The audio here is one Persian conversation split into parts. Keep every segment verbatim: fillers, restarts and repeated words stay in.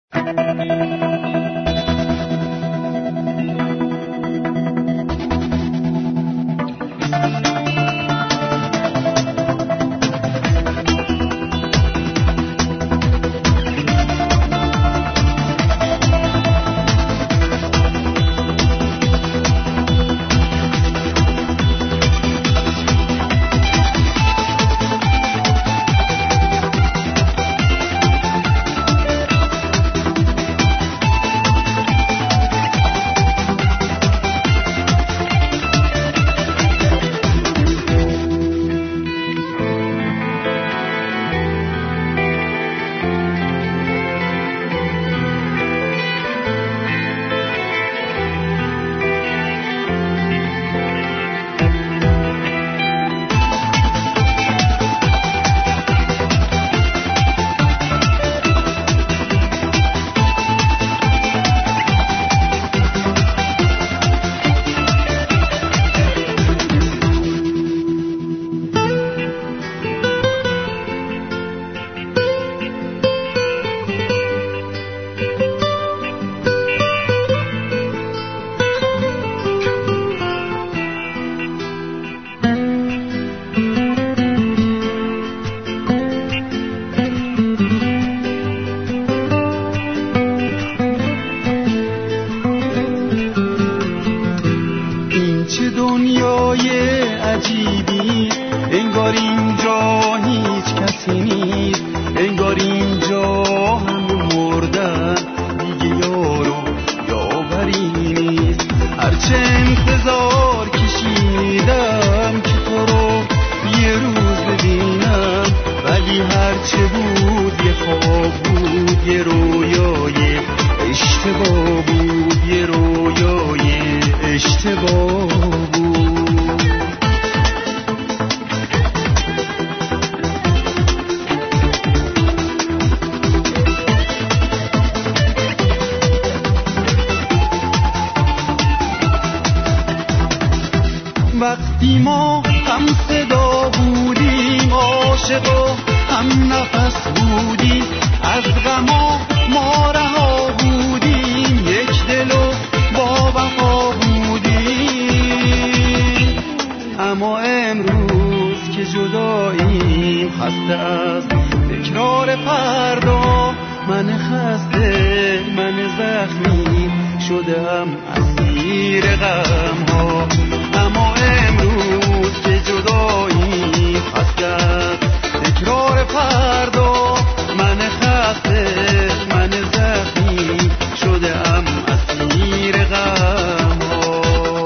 وقتی ما هم صدا بودیم، عاشق و هم نفس بودیم، از غما ما رها بودیم، یک دل و با وفا بودیم. اما امروز که جداییم، خسته از تکرار فردا، من خسته من زخمی شدم اسیر غم ها. اما امروز که جداییم، خسته از تکرار فردا، من خسته من زخمی شدم اسیر غم ها.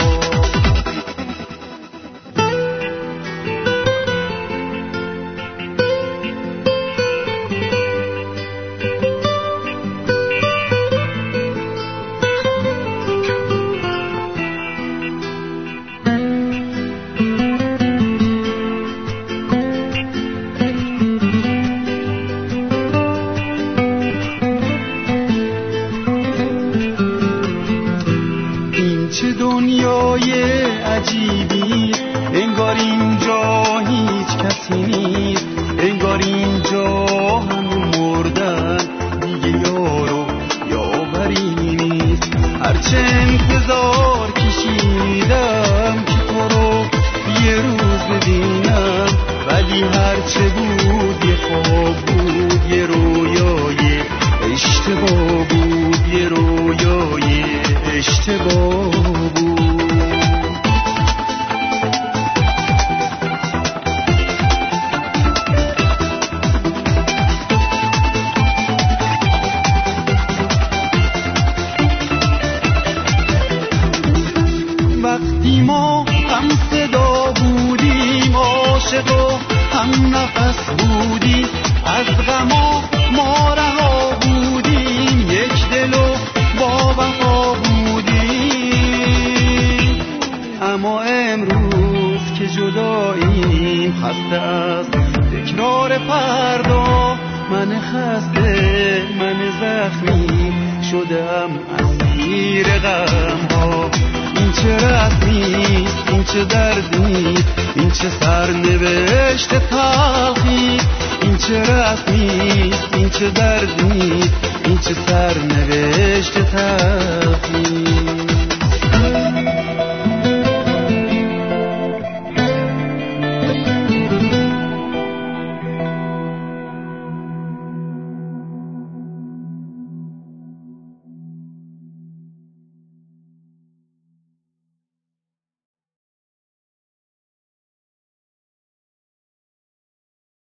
دنیای عجیبی، انگار اینجا هیچ کسی نیست، انگار اینجا همه مردن، دیگه یارو یاوری نیست. هرچه انتظار کشیدم که تو رو یه روز ببینم، ولی هرچه بود یه خواب بود، یه رویای اشتباه بود، یه رویای اشتباه بود. وقتی ما هم صدا بودیم، عاشق و هم نفس بودیم، از غما ما رها بودیم، یک دل و با وفا بودیم. اما امروز که جداییم، خسته از تکرار فردا، من خسته من زخمی شدم اسیر غم ها. این چه رسمیست، این چه دردی، این چه سرنوشت تلخی، این چه رسمیست، این چه درد نیست، این چه سرنوشت تلخی.